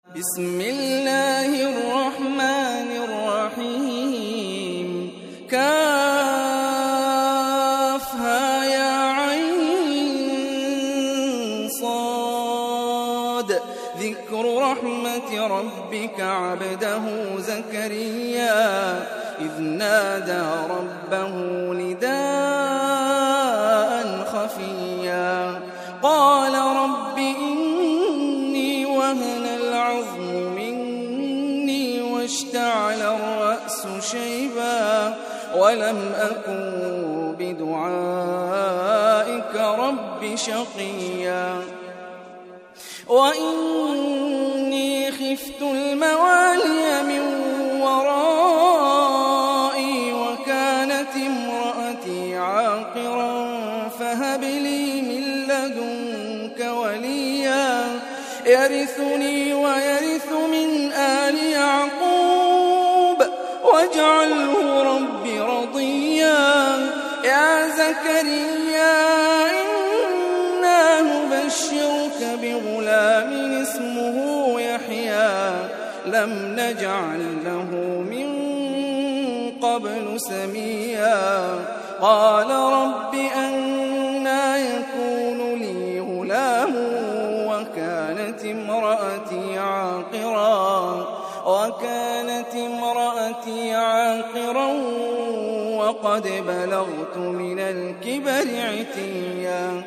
بسم الله الرحمن الرحيم كافها يا عين صاد ذكر رحمة ربك عبده زكريا إذ نادى ربه نداء خفيا قال رب إني وهن العظم مني واشتعل الرأس شيبا ولم أكن بدعائك رب شقيا وإني خفت الموالي من ورائي وكانت امرأتي عاقرا فهب لي من لدنك وليا يرثني ويرث من آل يعقوب واجعله رب رضيا يا زكريا إنا نبشرك بغلام اسمه يحيى لم نجعل له من قبل سميا قال رب أنى يكون لي غلام وكانت امرأتي عاقرا وقد بلغت من الكبر عتيا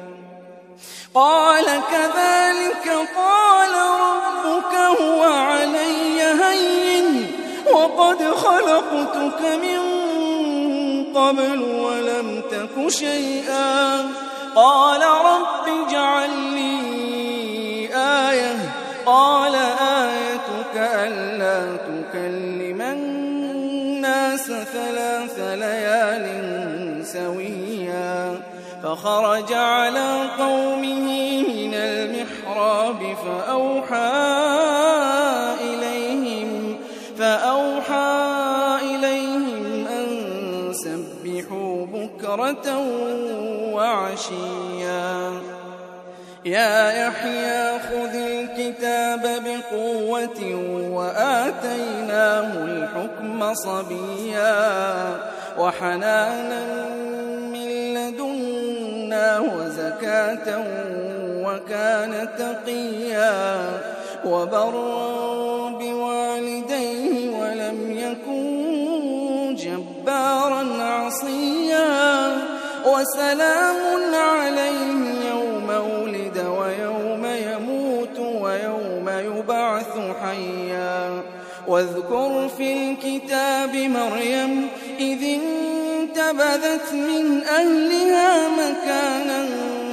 قال كذلك قال ربك هو علي هين وقد خلقتك من قبل ولم تك شيئا قال رب اجعل لي آية قال آيتك ألا تكلم الناس 3 ليال سويا فخرج على قومه من المحراب فأوحى إليهم أن سبحوا بكرة وعشيا يا يحيى خذ الكتاب بقوة وآتيناه الحكم صبيا وحنانا من لدنا وزكاة وكان تقيا وبرا بوالديه ولم يكن جبارا عصيا وسلام عليه يوم ولد ويوم يموت ويوم يبعث حيا واذكر في الكتاب مريم إذ انتبذت من أهلها مكانا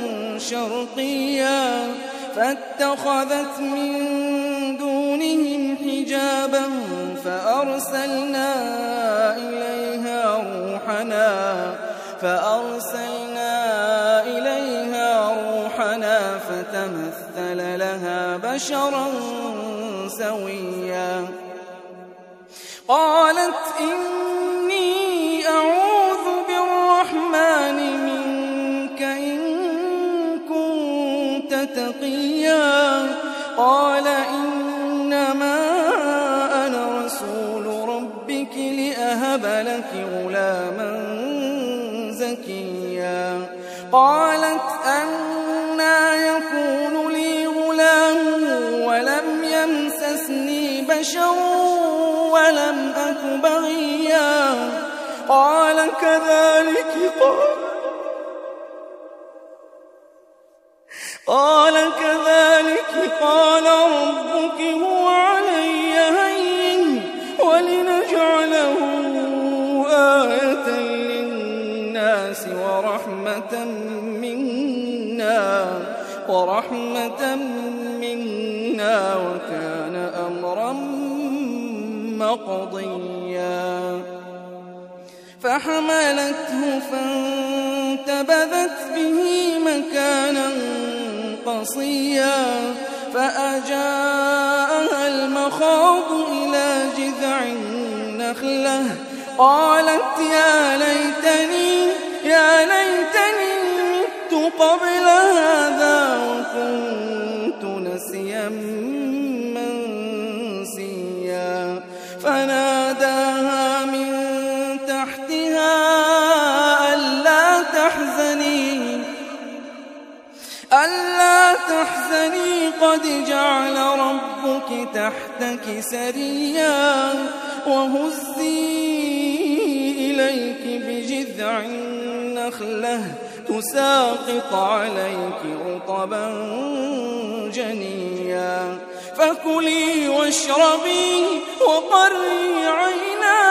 شرقيا فاتخذت من دونهم حجابا فأرسلنا إليها روحنا فتمثل لها بشرا سويا قالت إني أعوذ بالرحمن منك إن كنت تقيا قال إنما أنا رسول ربك لأهب لك غلاما زكيا قالت أنى يكون لي غلام ولم يمسسني بشر ولم أك بغيا قال كذلك قال ربك هو علي هين ولنجعله آية للناس ورحمة منا وكان أمرا مقضيا فحملته فانتبذت به مكانا قصيا فأجاءها المخاض إلى جذع النخلة قالت يا ليتني مت قبل هذا وكنت نسيا فناداها من تحتها ألا تحزني قد جعل ربك تحتك سريا وهزي إليك بجذع النخلة تساقط عليك رطبا جنيا فكلي واشربي وقري عينا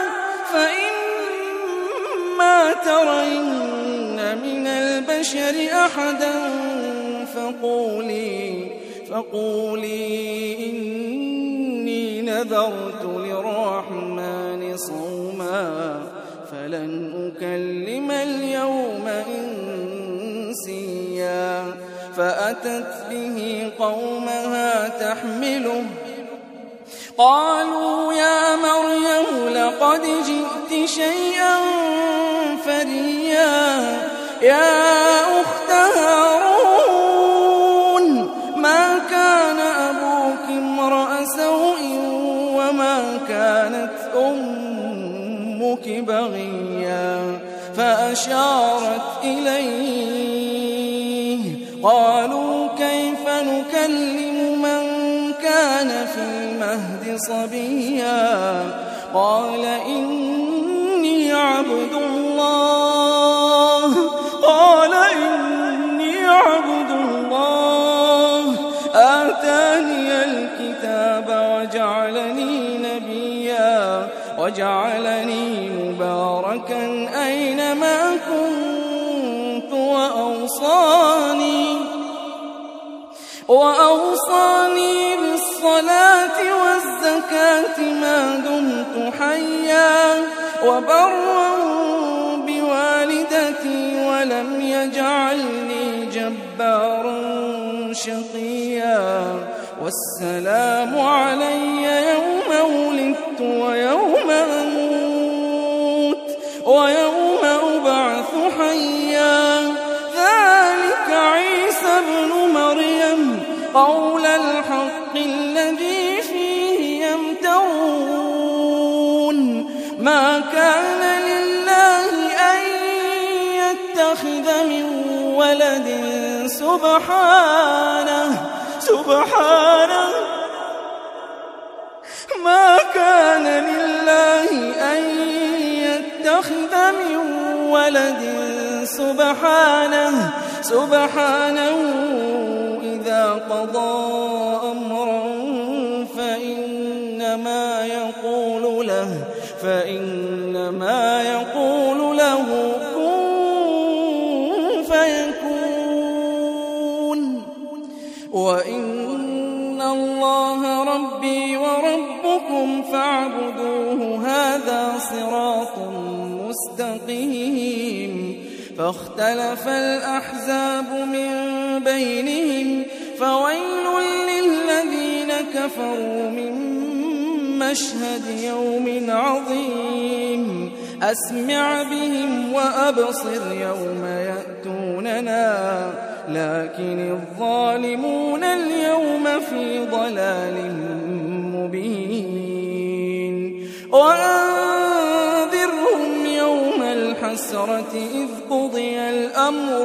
فإما ترين من البشر أحدا فقولي إني نذرت للرحمن صوما فلن أكلم اليوم إنسيا فأتت به قومها تحمله قالوا يا مريم لقد جئت شيئا فريا يا أخت هارون ما كان أبوك امرأ سوء وما كانت أمك بغيا فأشارت إليه قالوا كيف نكلم من كان في المهد صبيا قال إني عبد الله آتاني الكتاب وجعلني مباركا أينما كنت وأوصاني بالصلاة والزكاة ما دمت حيا وبرا بوالدتي ولم يجعلني جبارا شقيا والسلام علي يوم ولدت ويوم أموت ويوم أبعث حيا ذلك عيسى ابن مريم قول الحق الذي فيه يمترون ما كان لله أن يتخذ من ولد سبحانه ما كان لله أن يتخذ من ولد سبحانه إذا قضى أمرا فإنما يقول له كن فيكون وإن الله ربي وربكم فاعبدوه هذا صراط مستقيم فاختلف الأحزاب من بينهم فويل للذين كفروا من مشهد يوم عظيم أسمع بهم وأبصر يوم يأتوننا لكن الظالمون اليوم في ضلال مبين وأنذرهم يوم الحسرة إذ قضي الأمر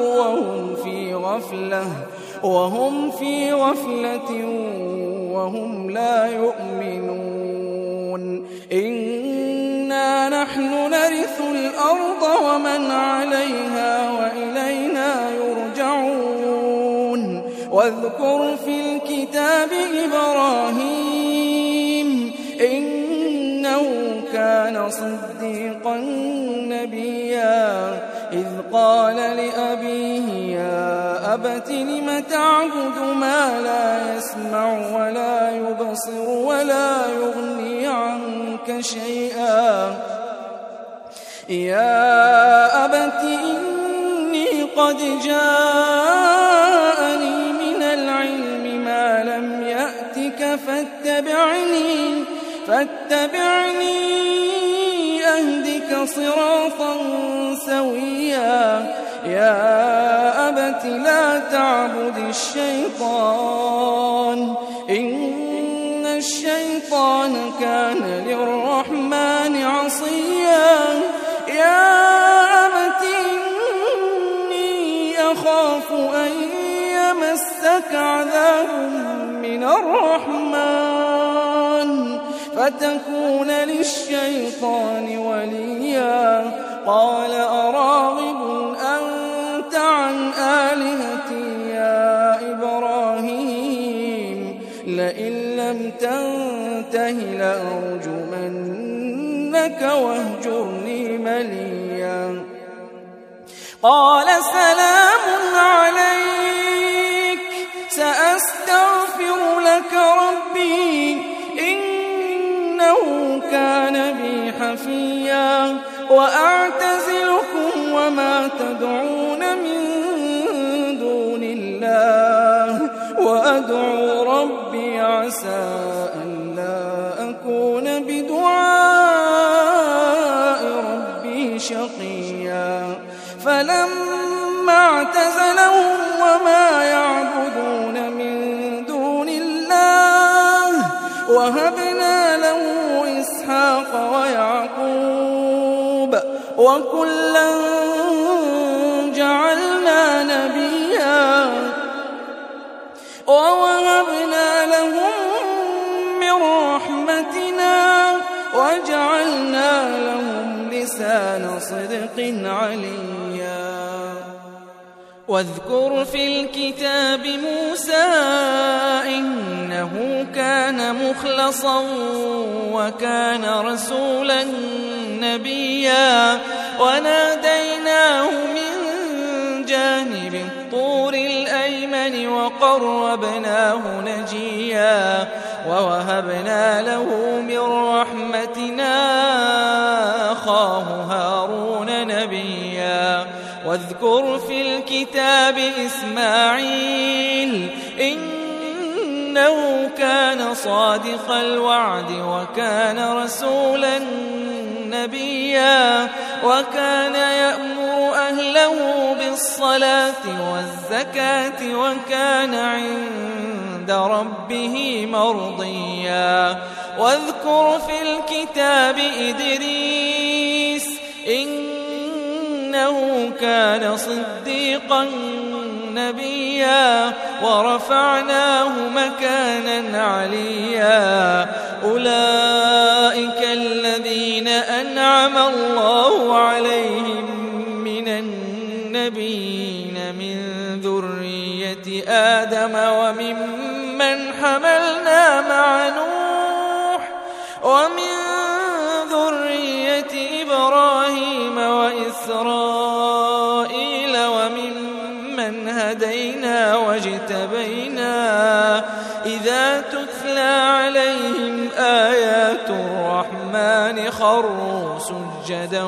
وهم في غفلة وهم لا يؤمنون إنا نحن نرث الأرض ومن عليها وإلينا يرجعون واذكر في الكتاب إبراهيم إنه كان صديقا نبيا إذ قال لأبيه يا أبت لم تعبد ما لا يسمع ولا يبصر ولا يغني عنك شيئا يا أبت إني قد جاءني من العلم ما لم يأتك فاتبعني أهدك صراطا سويا يا أبت لا تعبد الشيطان إن الشيطان كان للرحمن عصيا يا أبت إني أخاف أن يمسك عذاب من الرحمن فتكون للشيطان وليا قال أراغب أنت عن آلهتي يا إبراهيم لئن لم تنته لأرجمنك واهجرني مليا قال سلام عليك سأستغفر لك ربي إنه كان بي حفيا وأعتزلكم وما تدعون من دون الله وأدعو ربي عسى ألا أكون بدعاء ربي شقيا فلما اعتزلهم وما يعبدون من دون الله وهبنا له إسحاق ويعقوب وكلا جعلنا نبيا ووهبنا لهم من رحمتنا وجعلنا لهم لسان صدق عليا واذكر في الكتاب موسى إنه كان مخلصا وكان رسولا نبيا وناديناه من جانب الطور الأيمن وقربناه نجيا ووهبنا له من رحمتنا أخاه هارون نبيا واذكر في الكتاب إسماعيل إنه كان صادق الوعد وكان رسولا نبيا وكان يأمر أهله بالصلاة والزكاة وكان عند ربه مرضيا واذكر في الكتاب إدريس إنه كان صديقا نبيا ورفعناه مكانا عليا أولئك الذين أنعم الله عليهم من النبيين من ذرية آدم وممن حملنا مع نوح ومن ذرية إبراهيم وإسرائيل وممن هدينا واجتبينا إذا تتلى عليهم آيات الرحمن خروا سجدا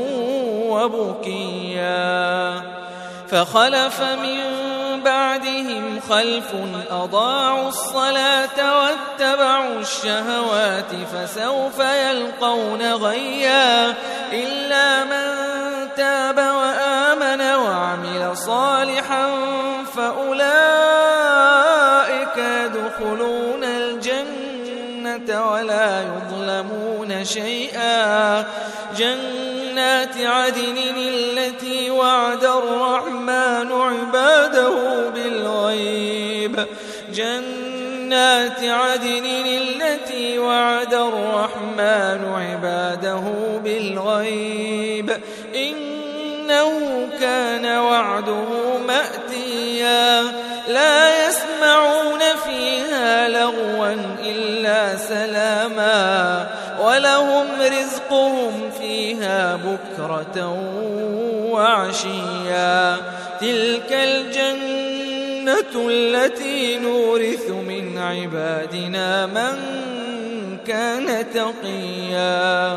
وبكيا فخلف من بعدهم خلف أضاعوا الصلاة واتبعوا الشهوات فسوف يلقون غيا إلا من تاب وآمن وعمل صالحا فأولئك يدخلون الجنة ولا يظلمون شيئا جنات عدن التي وعد الرحمن عباده بالغيب جنات عدن التي وعد الرحمن عباده بالغيب إنه كان وعده مأتيا لا يسمعون فيها لغوا إلا سلاما ولهم رزقهم فيها بكرة وعشيا تلك الجنة التي نورث من عبادنا من كان تقيا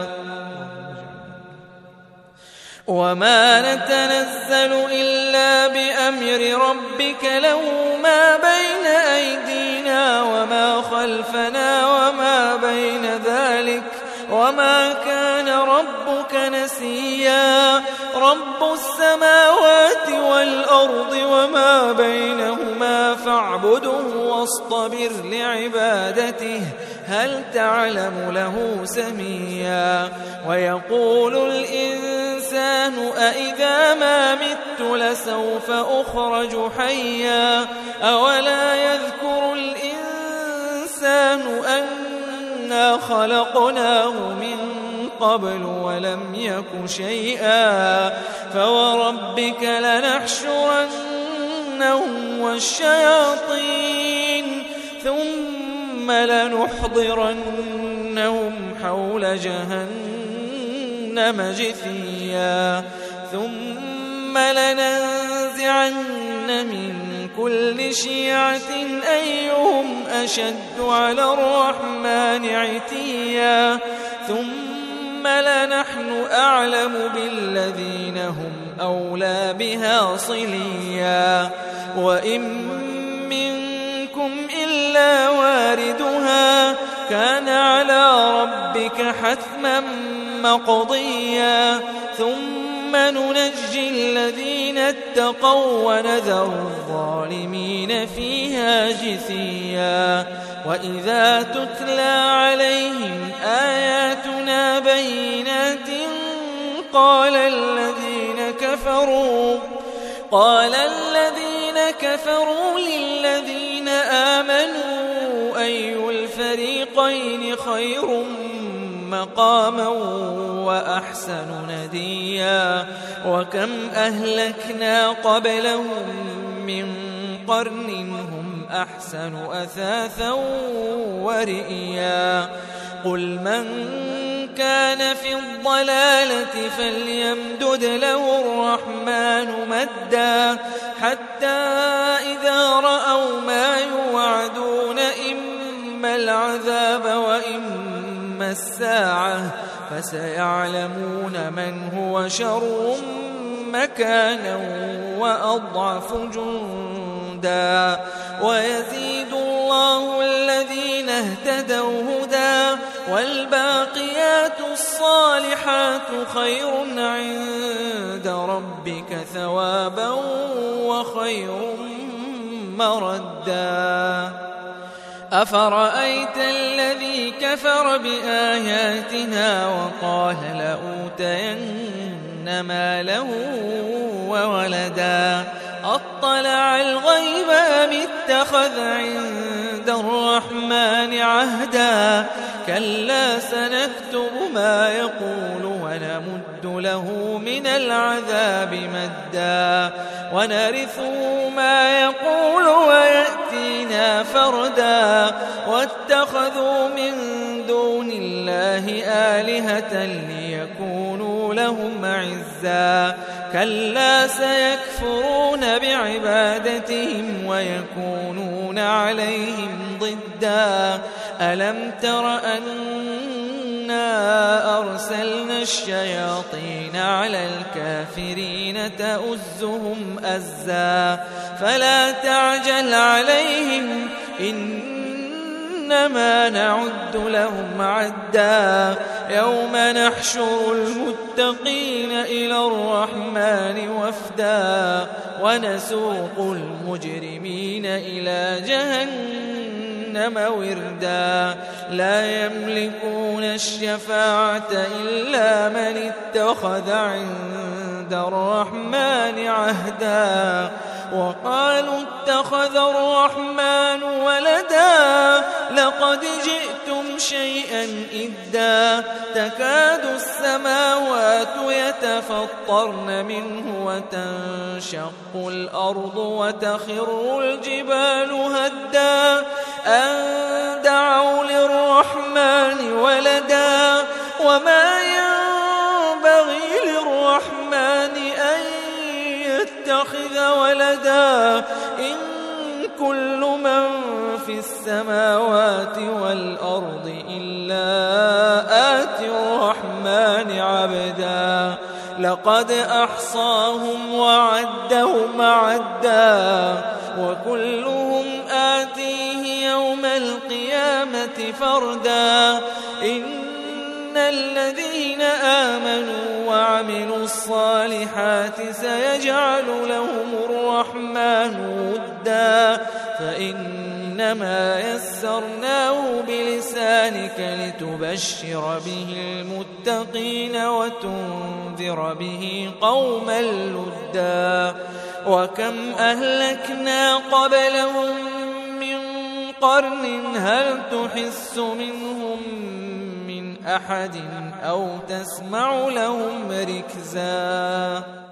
وما نتنزل إلا بأمر ربك له ما بين أيدينا وما خلفنا وما بين ذلك وما كان ربك نسيا رب السماوات والأرض وما بينهما فاعبده واصطبر لعبادته هل تعلم له سميا ويقول الإنسان أإذا ما مت لسوف أخرج حيا أولا يذكر الإنسان أنا خلقناه من قبل ولم يك شيئا فوربك لنحشرنهم والشياطين ثم لنحضرنهم حول جهنم جثيا ثم لننزعن من كل شيعة أيهم أشد على الرحمن عتيا ثم لنحن أعلم بالذين هم أولى بها صليا وإن منكم إلا واردها كان على ربك حتما مقضيا ثم ننجي الذين اتقوا ونذر الظالمين فيها جثيا وإذا تتلى عليهم آياتنا بينات قال الذين كفروا للذين آمنوا أي الفريقين خير مقاما وأحسن نديا وكم أهلكنا قبلهم من قرن هم أحسن أثاثا ورئيا قل من كان في الضلالة فليمدد له الرحمن مدا حتى إذا رأوا ما يوعدون إما العذاب وإما الساعة فسيعلمون من هو شر مكانا وأضعف جندا ويزيد الله الذين اهتدوا هدى والباقيات الصالحات خير عند ربك ثوابا وخير مردا أفرأيت الذي كفر بآياتنا وقال لأوتين مالا وولدا أطلع الغيب أم اتخذ عند الرحمن عهدا كلا سنكتب ما يقول ونمد له من العذاب مدا ونرثه ما يقول ويأتينا فردا واتخذوا من دون الله آلهة ليكونوا لهم عزا كلا سيكفرون بعبادتهم ويكونون عليهم ضدا ألم تر أنا أرسلنا الشياطين على الكافرين تؤزهم أزا فلا تعجل عليهم إنما نعد لهم عدا يوم نحشر المتقين إلى الرحمن وفدا ونسوق المجرمين إلى جهنم وردا لا يملكون الشفاعة إلا من اتخذ عند الرحمن عهدا وقالوا اتخذ الرحمن ولدا لقد جئتم شيئا إدا تكاد السماوات يتفطرن منه وتنشق الأرض وتخر الجبال هدا أن دعوا للرحمن ولدا وما ينبغي للرحمن أن يتخذ ولدا إن كل من في السماوات والأرض إلا آتي الرحمن عبدا لقد أحصاهم وعدهم عدا وكلهم آتيه يوم القيامة فردا إن إن الذين آمنوا وعملوا الصالحات سيجعل لهم الرحمن ودا فإنما يسرناه بلسانك لتبشر به المتقين وتنذر به قوما لدا وكم أهلكنا قبلهم من قرن هل تحس منهم من أحد أو تسمع لهم ركزا